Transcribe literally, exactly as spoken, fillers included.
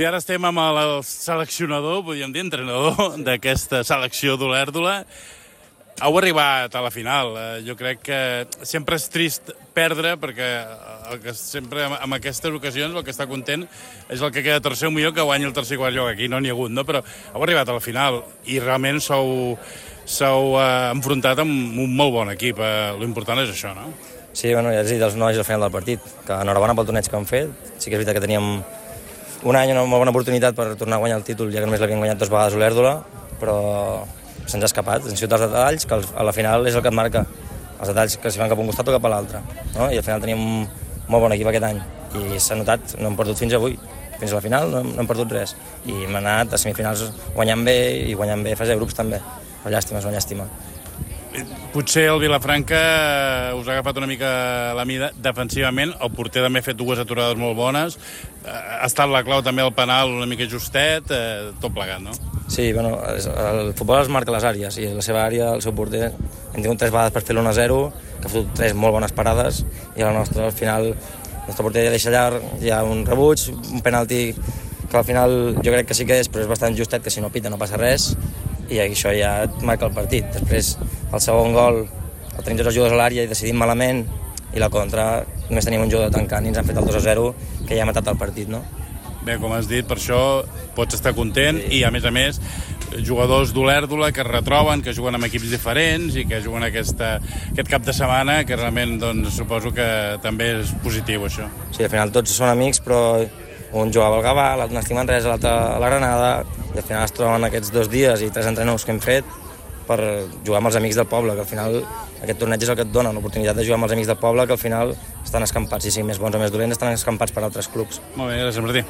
I ara estem amb el seleccionador, podríem dir, entrenador d'aquesta selecció d'Olèrdola. Heu arribat a la final. Jo crec que sempre és trist perdre, perquè el que sempre en aquestes ocasions el que està content és el que queda tercer, o millor que guanyi el tercer i quart lloc. Aquí no n'hi ha hagut, no? Però heu arribat a la final i realment sou, sou eh, enfrontat amb un molt bon equip. Eh, L'important és això, no? Sí, bueno, ja has dit els nois al final del partit, que enhorabona pel torneig que han fet. Sí que és veritat que teníem un any, una molt bona oportunitat per tornar a guanyar el títol, ja que només l'havien guanyat dues vegades Olèrdola, però se'ns ha escapat. Han sigut els detalls, que a la final és el que et marca. Els detalls que s'hi van cap a un costat o cap a l'altre. No? I al final teníem un molt bon equip aquest any. I s'ha notat, no hem perdut fins avui. Fins a la final no hem, no hem perdut res. I hem anat a semifinals guanyant bé i guanyant bé fase de grups també. Però llàstima, és una llàstima. Potser el Vilafranca us ha agafat una mica la mida defensivament. El porter també ha fet dues aturades molt bones. Ha estat la clau també el penal una mica justet, eh, tot plegat, no? Sí, bueno, el futbol es marca les àrees i la seva àrea, el seu porter, hem tingut tres vegades per fer l'un a zero, que ha fet tres molt bones parades, i a la nostra, al final, el nostre porter ja deixa llarg, hi ha un rebuig, un penalti que al final jo crec que sí que és, però és bastant justet, que si no pita no passa res, i això ja et marca el partit. Després, el segon gol, el tenim tots els jugadors a l'àrea i decidim malament, i la contra, només tenim un jugador tancant i ens han fet el dos a zero, que ja ha matat el partit, no? Bé, com has dit, per això pots estar content, sí. I a més a més jugadors d'Olèrdola que es retroben, que juguen amb equips diferents i que juguen aquesta, aquest cap de setmana, que realment doncs, suposo que també és positiu això. Sí, al final tots són amics, però un jugava al Gavà, l'altre no estima res, l'altre a la Granada, i al final es troben aquests dos dies i tres entrenadors que hem fet per jugar amb els amics del poble, que al final aquest torneig és el que et dona l'oportunitat de jugar amb els amics del poble, que al final estan escampats, i si més bons o més dolents estan escampats per altres clubs. Molt bé, gràcies Martí.